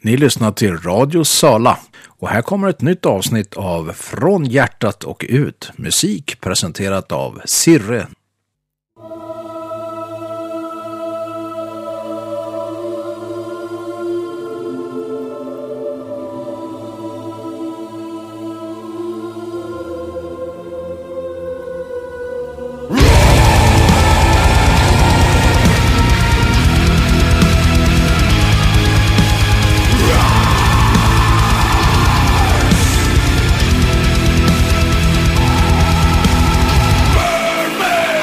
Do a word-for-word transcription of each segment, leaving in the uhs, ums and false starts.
Ni lyssnar till Radio Sala och här kommer ett nytt avsnitt av Från hjärtat och ut, musik presenterat av Sirre. Burn me!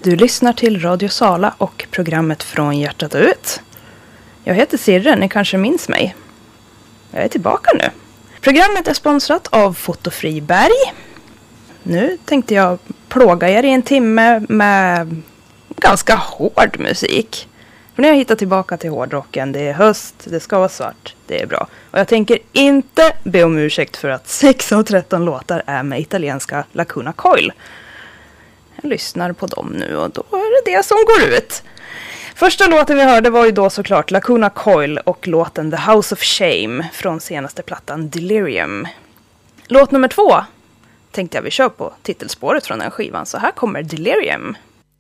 Du lyssnar till Radio Sala och programmet Från hjärtat och ut. Jag heter Sirre, ni kanske minns mig. Jag är tillbaka nu. Programmet är sponsrat av Fotofri Berg. Nu tänkte jag plåga er i en timme med ganska hård musik. För nu har jag hittat tillbaka till hårdrocken. Det är höst, det ska vara svart, det är bra. Och jag tänker inte be om ursäkt för att sex av tretton låtar är med italienska Lacuna Coil. Jag lyssnar på dem nu och då är det det som går ut. Första låten vi hörde var ju då såklart Lacuna Coil och låten The House of Shame från senaste plattan Delirium. Låt nummer två tänkte jag vi kör på titelspåret från den skivan, så här kommer Delirium.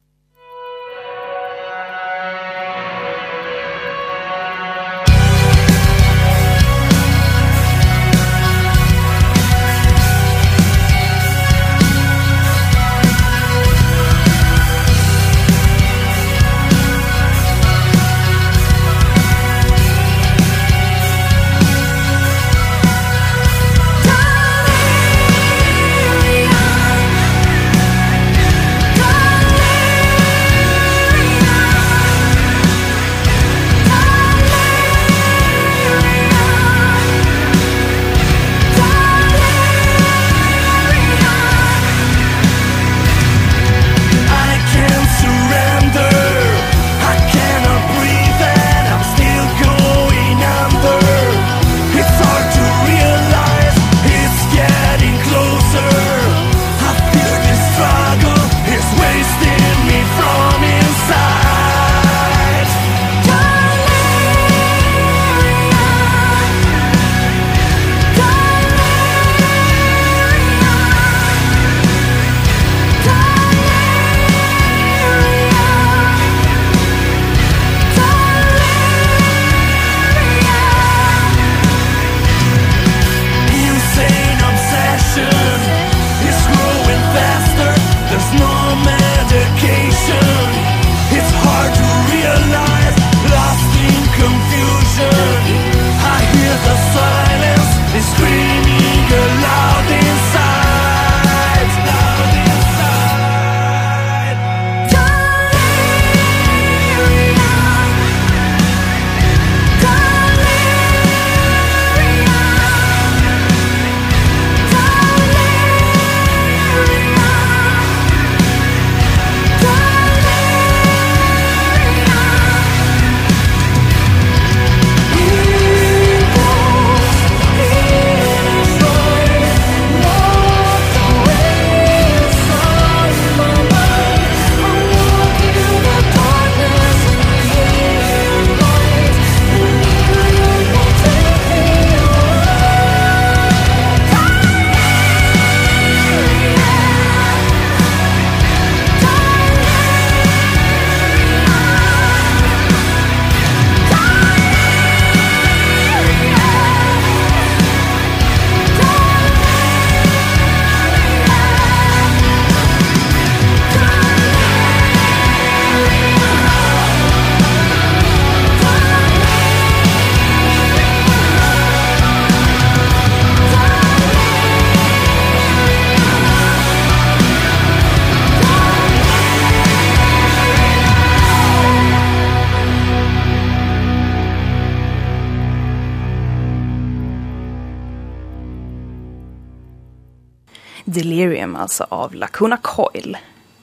Delirium alltså av Lacuna Coil.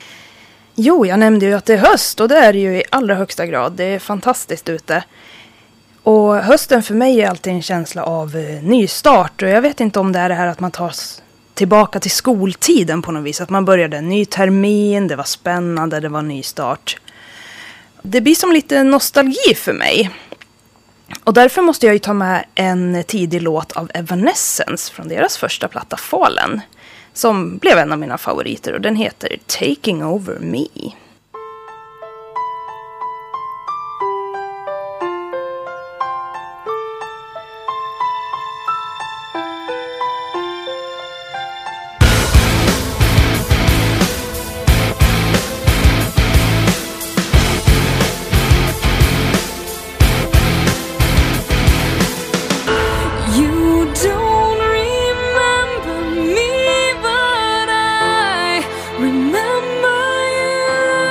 Jo, jag nämnde ju att det är höst och det är det ju i allra högsta grad. Det är fantastiskt ute. Och hösten för mig är alltid en känsla av eh, nystart. Och jag vet inte om det är det här att man tar tillbaka till skoltiden på något vis. Att man började en ny termin, det var spännande, det var nystart. Det blir som lite nostalgi för mig. Och därför måste jag ju ta med en tidig låt av Evanescence från deras första platta Fallen. Som blev en av mina favoriter och den heter Taking Over Me. Remember you.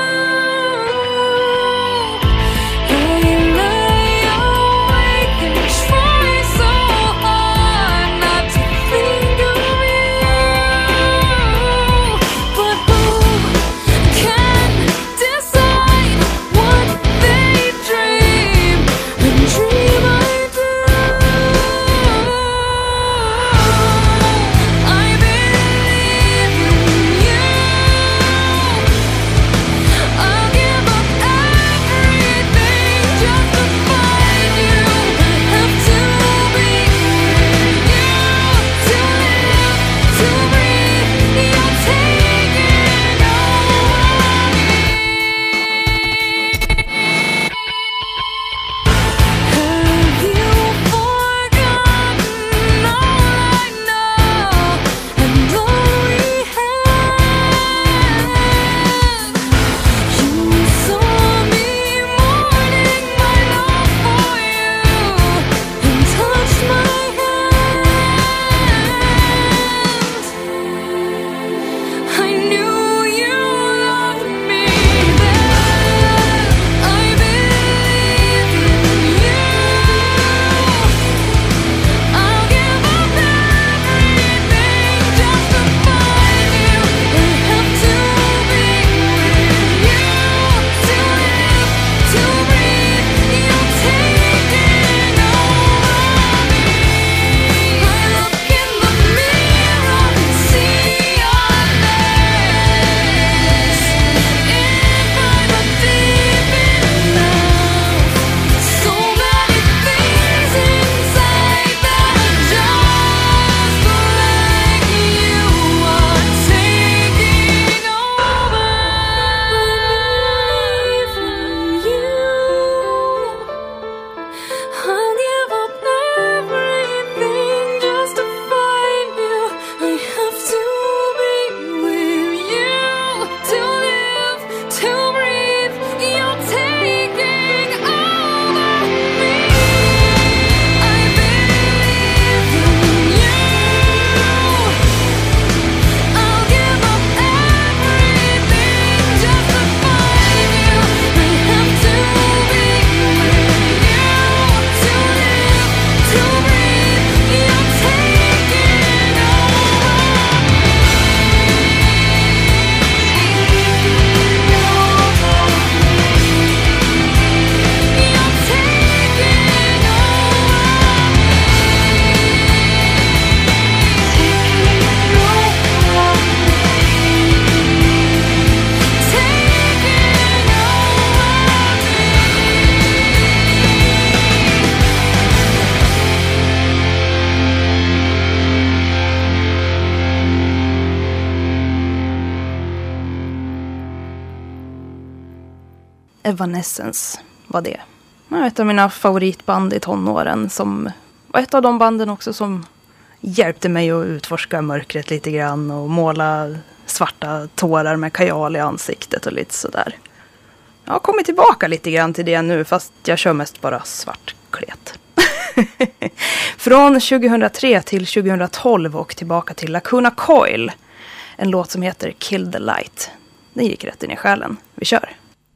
Evanescence var det. Ett av mina favoritband i tonåren, som var ett av de banden också som hjälpte mig att utforska mörkret lite grann och måla svarta tårar med kajal i ansiktet och lite sådär. Jag har kommit tillbaka lite grann till det nu, fast jag kör mest bara svartklet. Från tjugohundratre till tjugohundratolv och tillbaka till Lacuna Coil. En låt som heter Kill the Light. Den gick rätt in i själen. Vi kör.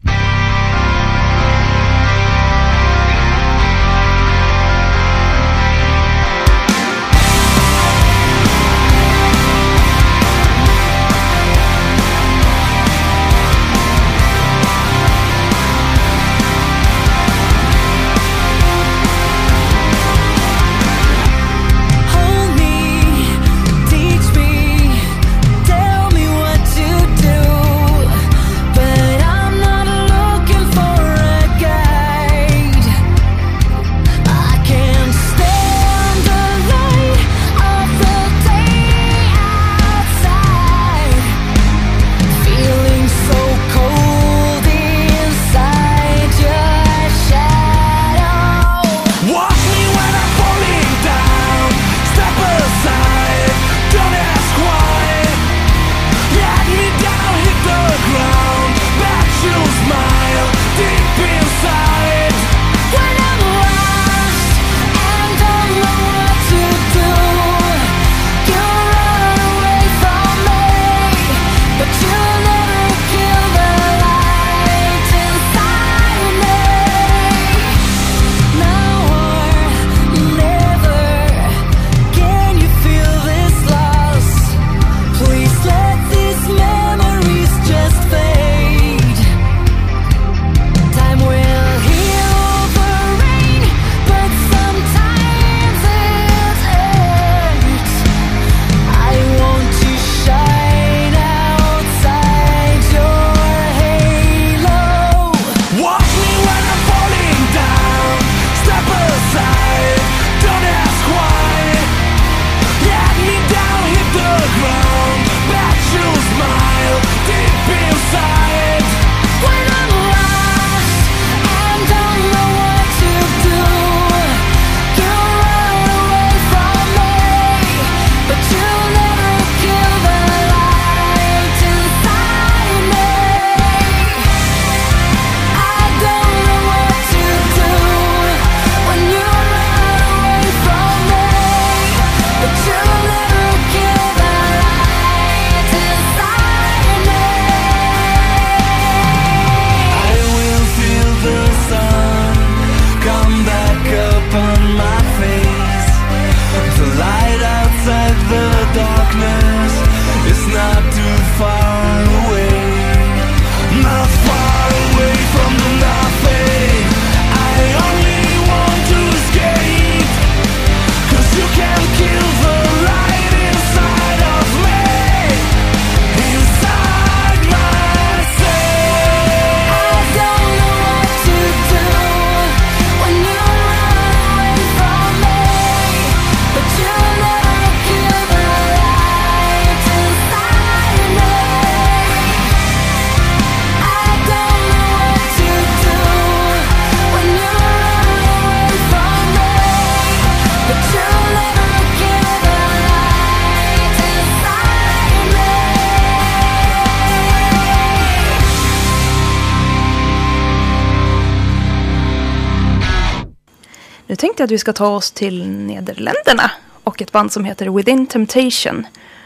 Nu tänkte jag att vi ska ta oss till Nederländerna och ett band som heter Within Temptation.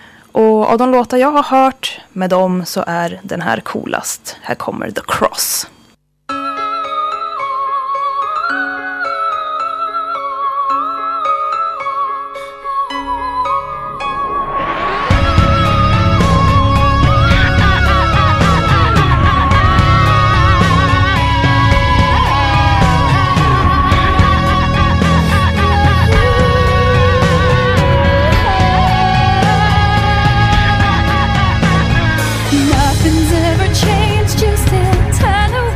Och av de låtar jag har hört med dem så är den här coolast. Här kommer The Cross. Nothing's ever changed, just eternal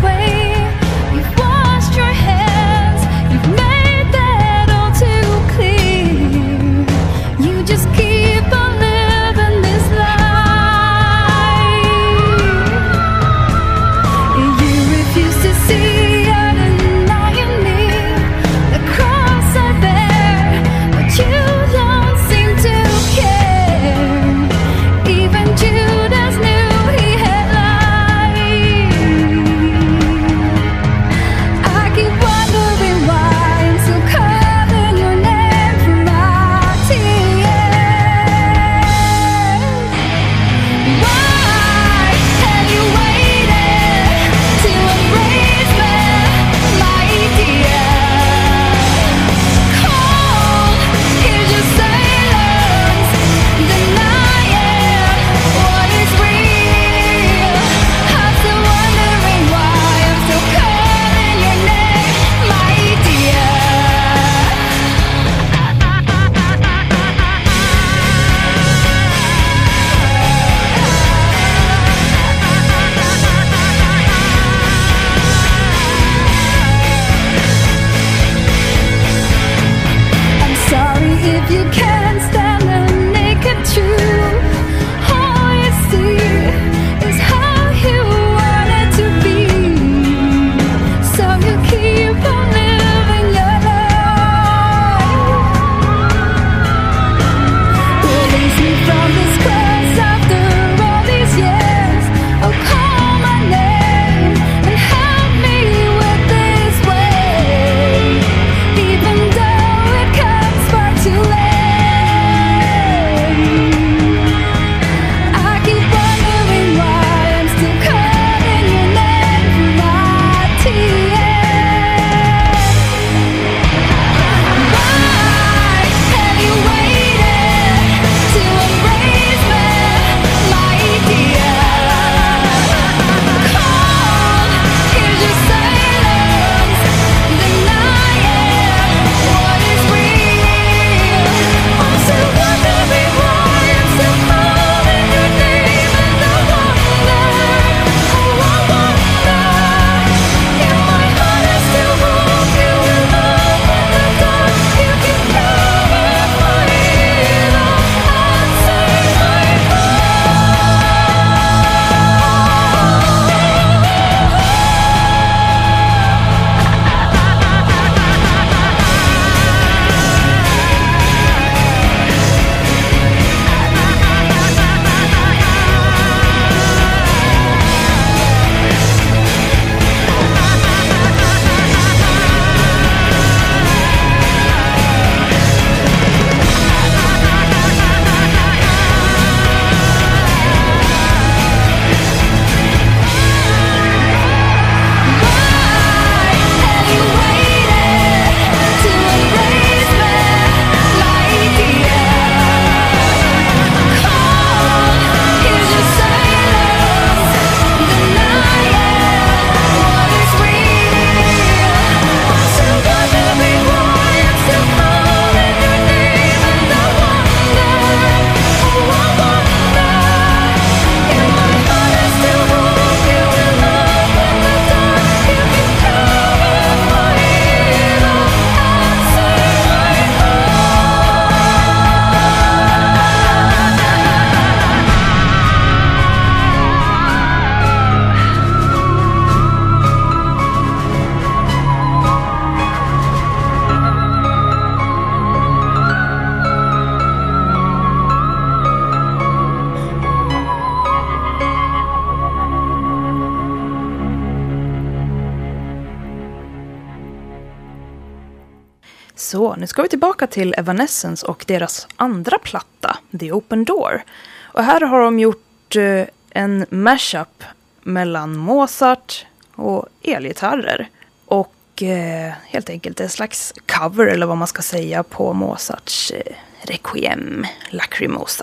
Så, nu ska vi tillbaka till Evanescence och deras andra platta, The Open Door. Och här har de gjort eh, en mashup mellan Mozart och elgitarrer. Och eh, helt enkelt en slags cover, eller vad man ska säga, på Mozarts eh, Requiem Lacrimosa.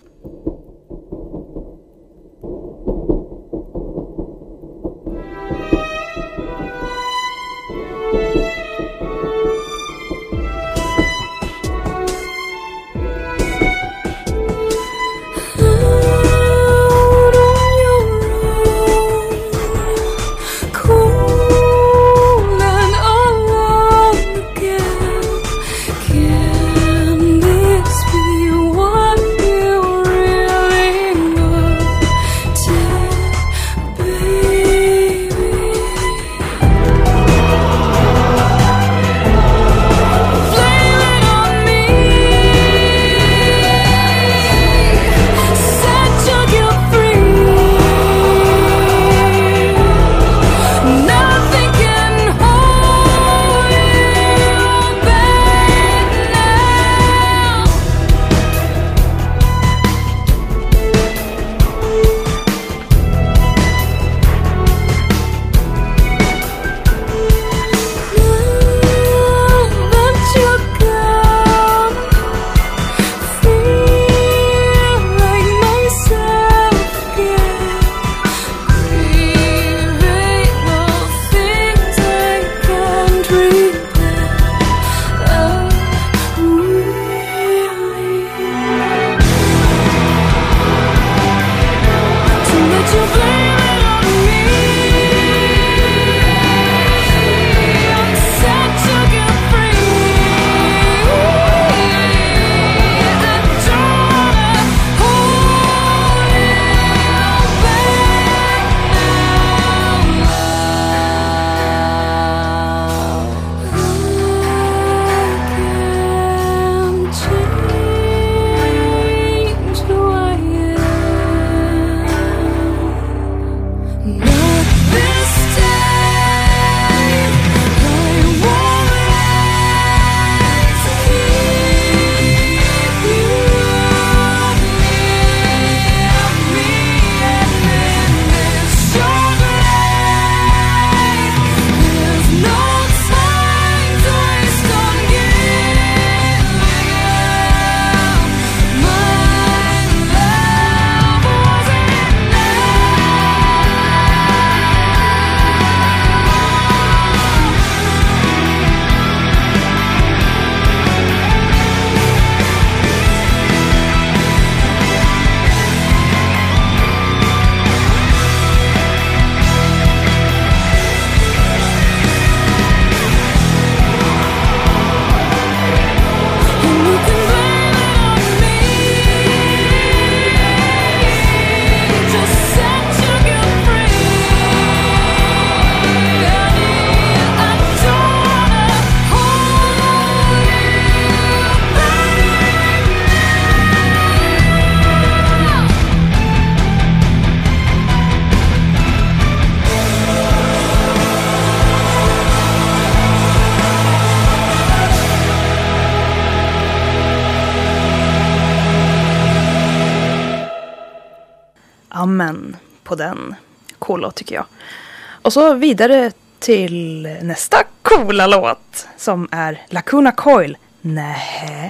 Amen på den. Cool låt tycker jag. Och så vidare till nästa coola låt som är Lacuna Coil. Nähä.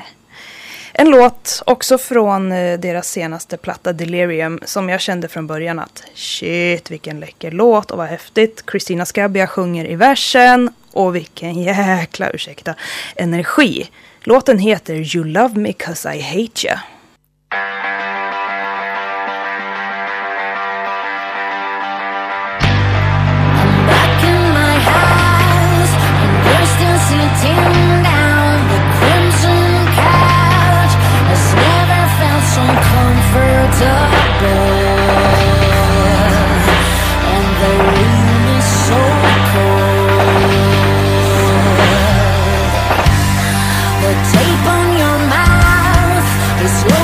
En låt också från deras senaste platta Delirium som jag kände från början att shit vilken läcker låt och vad häftigt. Christina Scabbia sjunger i versen och vilken jäkla, ursäkta, energi. Låten heter You Love Me 'Cause I Hate You. Sitting down the crimson couch has never felt so comfortable, and the room is so cold. The tape on your mouth is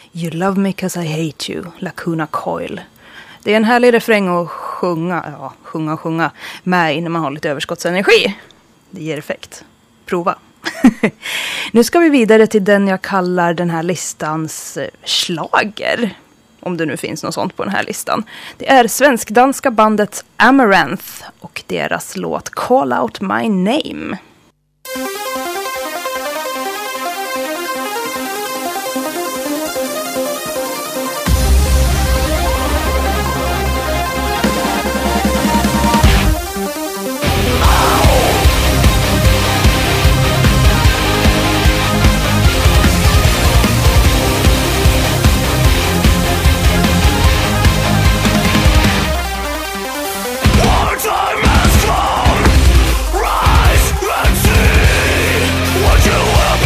You love me 'cause I hate you, Lacuna Coil. Det är en härlig refräng att sjunga, ja, sjunga och sjunga med innan man har lite överskottsenergi. Det ger effekt. Prova. Nu ska vi vidare till den jag kallar den här listans schlager. Om det nu finns något sånt på den här listan. Det är svensk-danska bandet Amaranth och deras låt Call Out My Name. Time has come, rise and see what you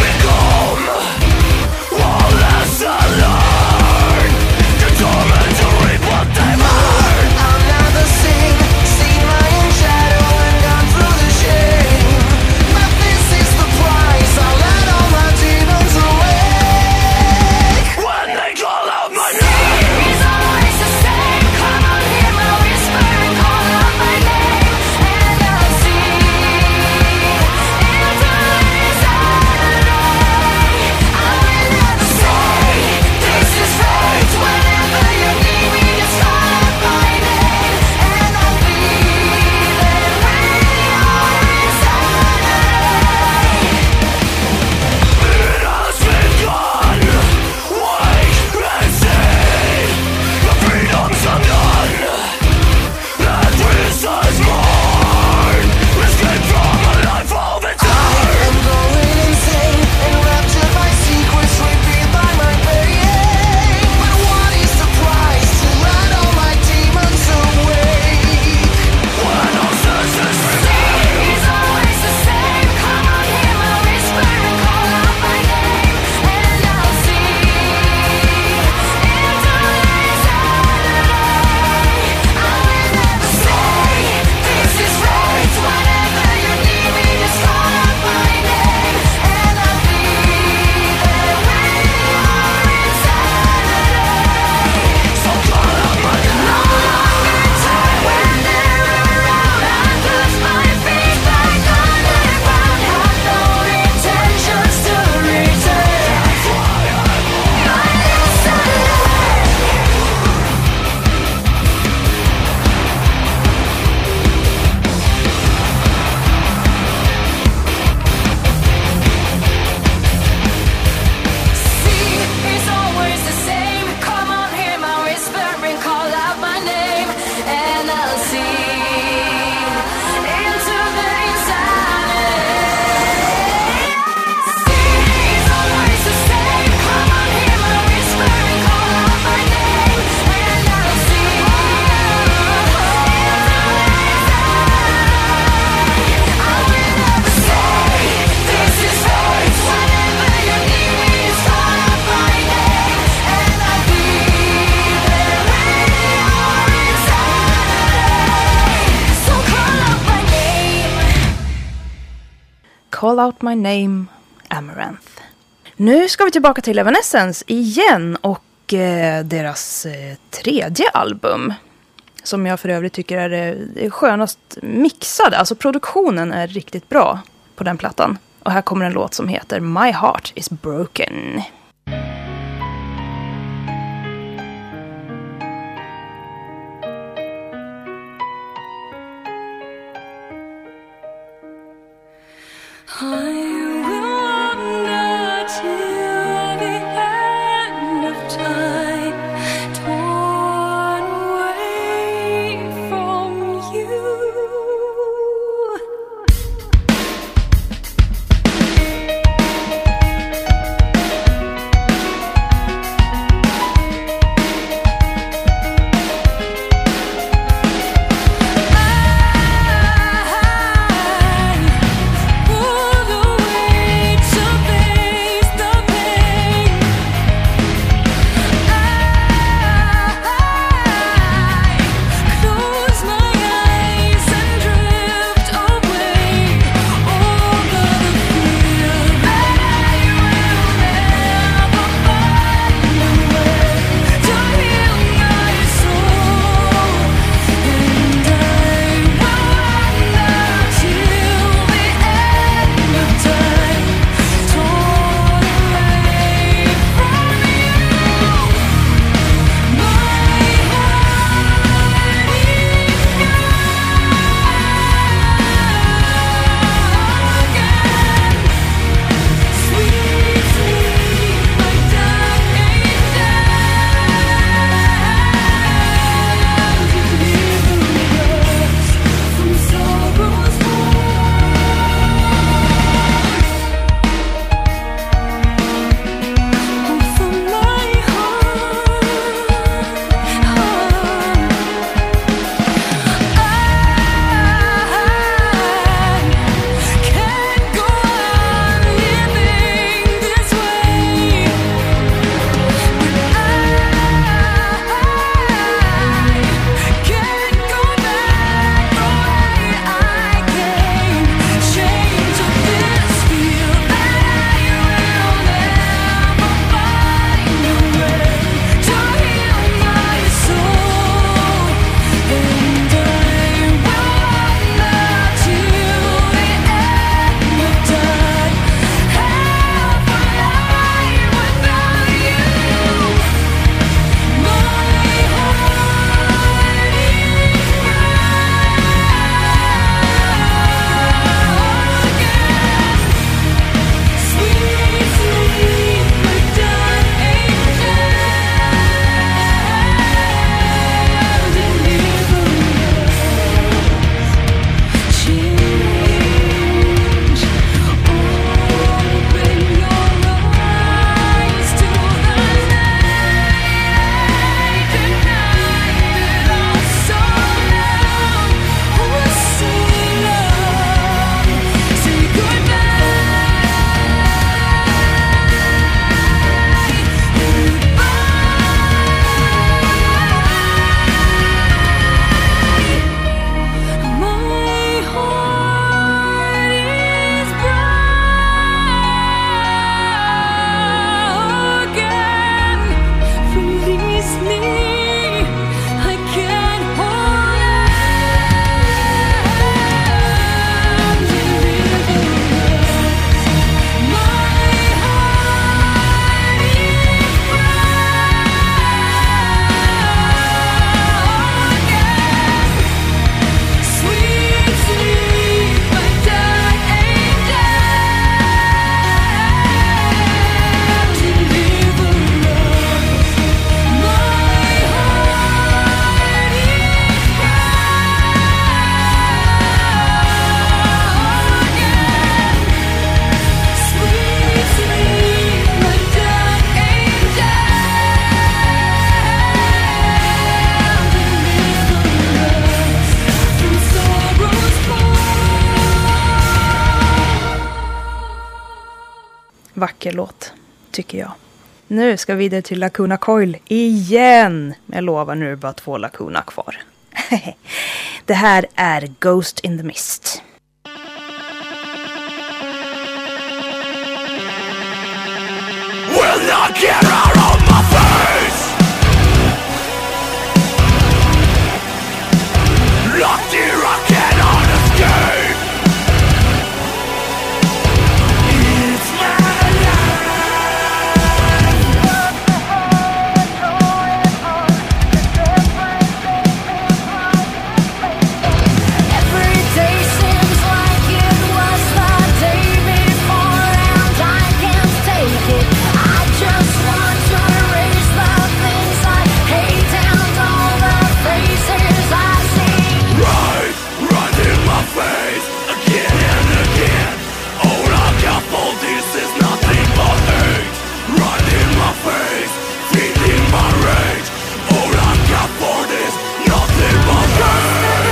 Call Out My Name, Amaranth. Nu ska vi tillbaka till Evanescence igen och eh, deras eh, tredje album. Som jag för övrigt tycker är det skönast mixade. Alltså produktionen är riktigt bra på den plattan. Och här kommer en låt som heter My Heart Is Broken. vacker låt, tycker jag. Nu ska vi vidare till Lacuna Coil igen. Jag lovar, nu är det bara två Lacuna kvar. Det här är Ghost in the Mist. Will not get out of my face. Locked here, I cannot escape. It's my Every day seems like it was the day before, and I can't take it. I just want to erase the things I hate and all the faces I see. right, right in my face, again and again. All I got for this is nothing but hate. Right in my face, feeding my rage. All I got for this, nothing but hate.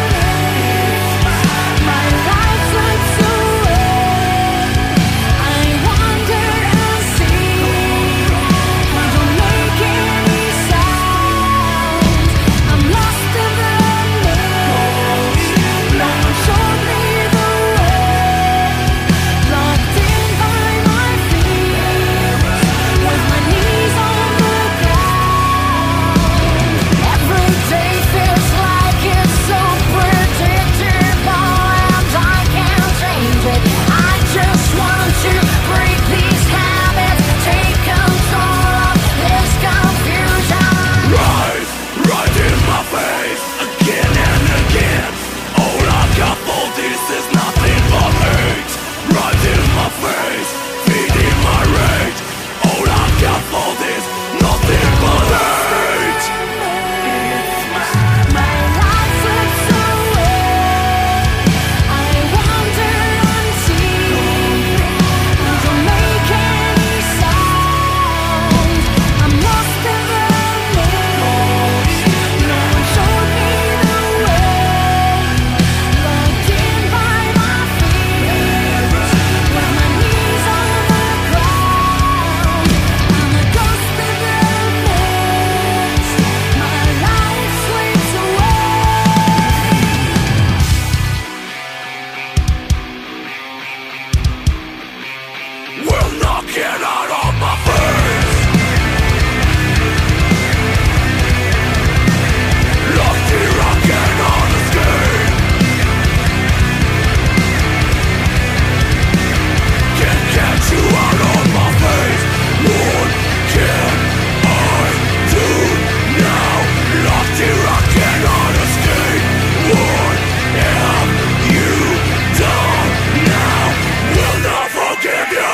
My life slips away. I wander and see. I don't make any sound. I'm lost in the maze. No one showed me the way. Locked in by my feet, with my knees on the ground. Every day feels like it's so predictable, and I can't change it. I just want to break these habits, take control of this confusion. Right, right in my face, again and again. All I got for this is nothing but hate. Right in my face, feeding my rage. All I got for this, nothing but hate. My life slips away. I wander and see. I don't make any sound. I'm lost in the maze. No one showed me the way. Locked in by my feet, with my knees on the ground. I'm a ghost in the mist. My life slips away. Will not get out of my face. Locked here, I cannot escape. Can't get you out of my face. What can I do now? Locked here, I cannot escape. What have you done now? Will not forgive you.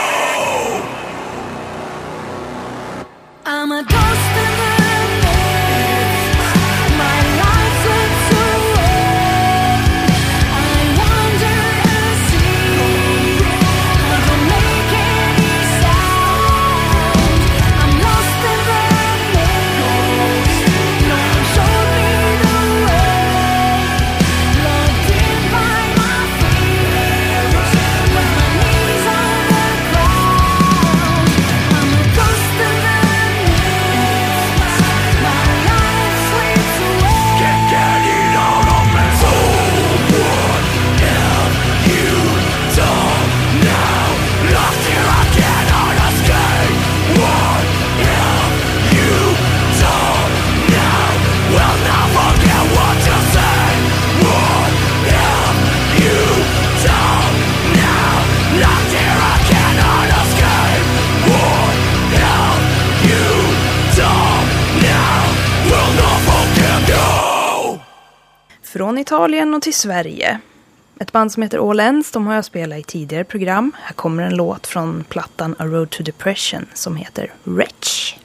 I'm a ghost in the mist. My life slips away. I wander and see. I don't make any sound. I'm lost in the maze. No one showed me the way. Locked in by my feet, with my knees on the ground. I'm a ghost in the mist. My life slips away. Can't get it out of me. So what have you done now? Locked here, I cannot escape. What have you done now? Will not forget what you say. What have you done now? Locked here, I cannot escape. What have you done now? Will not forgive you. Från Italien och till Sverige. Ett band som heter All Ends, de har jag spelat i tidigare program. Här kommer en låt från plattan A Road to Depression som heter Wretch.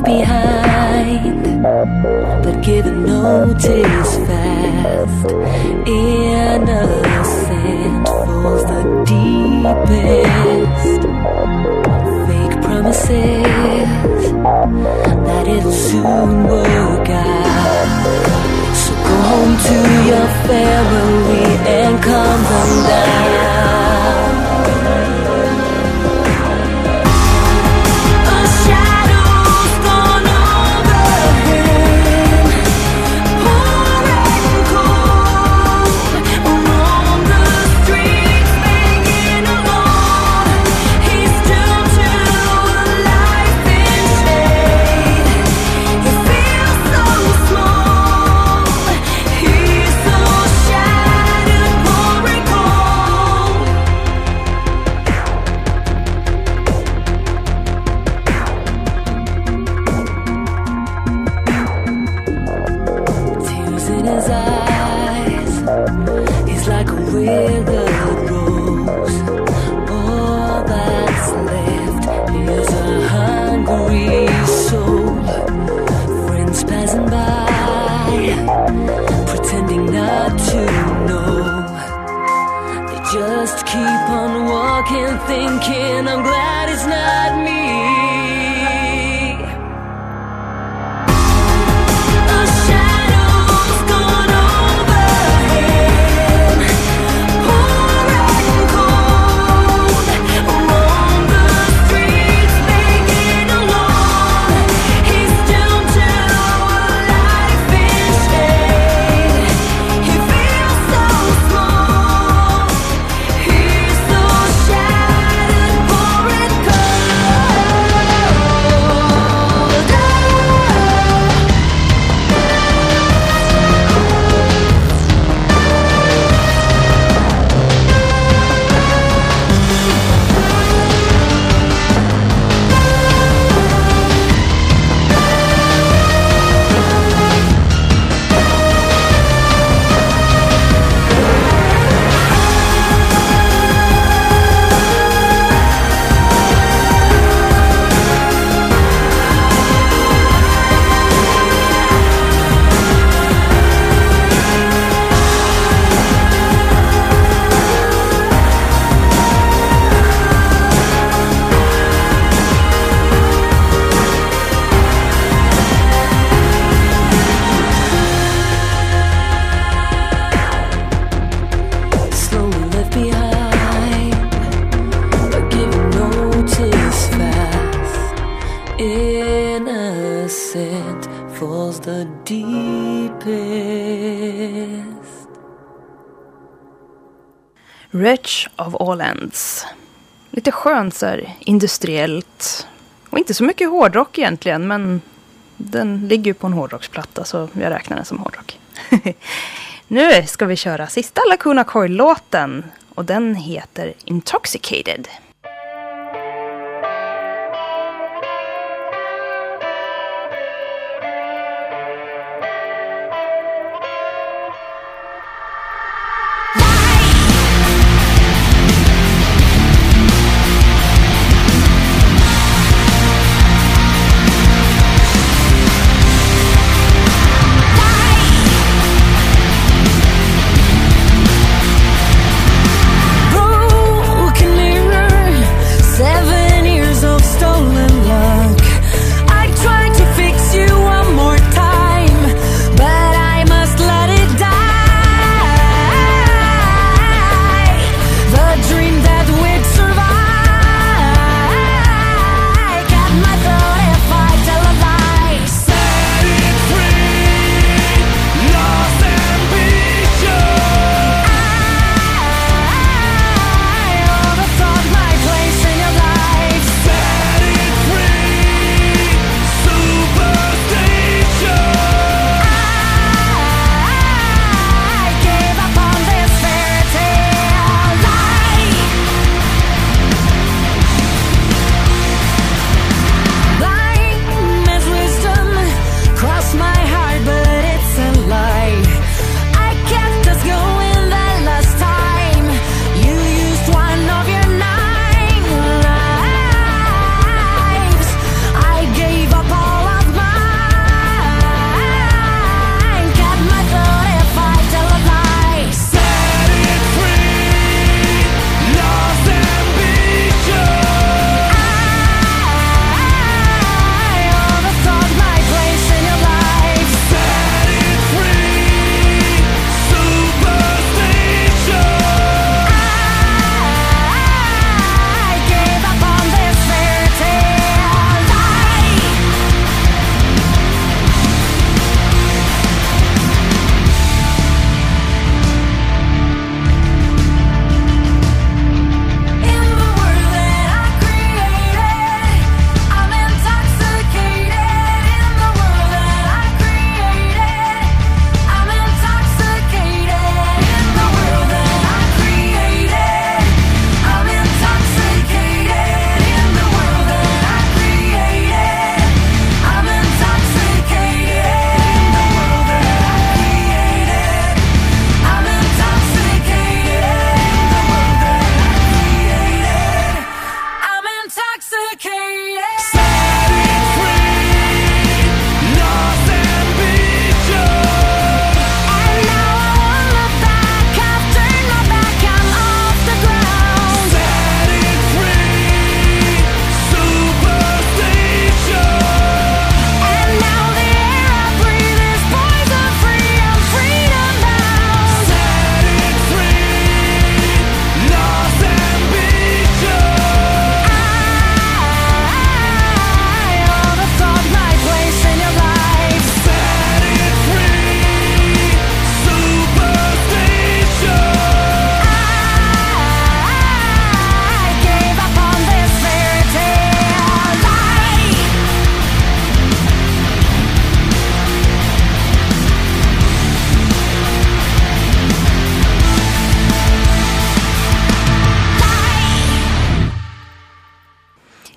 left behind, but given notice fast. Innocent falls the deepest. Fake promises that it'll soon work out. So go home to your family and calm them down. Thinking I'm glad it's not me. A shadow's gone over him, pouring cold along the streets, making alone. He's doomed to a life in shade. He feels so small. He's so shattered, pouring falls the deepest. Wretch of all ends. Lite skönt så här, industriellt. Och inte så mycket hårdrock egentligen, men den ligger ju på en hårdrocksplatta så jag räknar den som hårdrock. Nu ska vi köra sista Lacuna Coil-låten och den heter Intoxicated. Broken mirror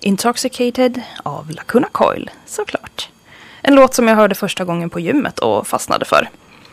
Intoxicated av Lacuna Coil, såklart. En låt som jag hörde första gången på gymmet och fastnade för.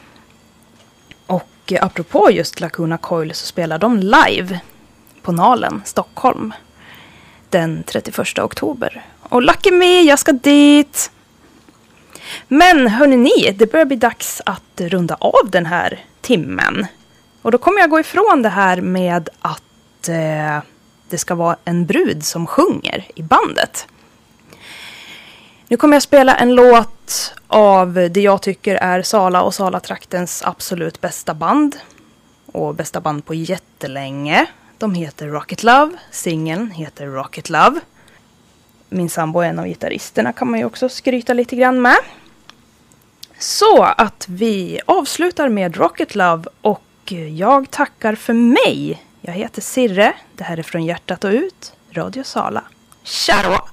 Och apropå just Lacuna Coil så spelar de live på Nalen, Stockholm, den trettioförsta oktober. Och lucky me, jag ska dit! Men hörni ni, det börjar bli dags att runda av den här timmen. Och då kommer jag gå ifrån det här med att eh, det ska vara en brud som sjunger i bandet. Nu kommer jag spela en låt av det jag tycker är Sala och Salatraktens absolut bästa band. Och bästa band på jättelänge. De heter Rocket Love. Singeln heter Rocket Love. Min sambo är en av gitarristerna, kan man ju också skryta lite grann med. Så att vi avslutar med Rocket Love och jag tackar för mig. Jag heter Sirre. Det här är Från hjärtat och ut. Radio Sala. Tja då!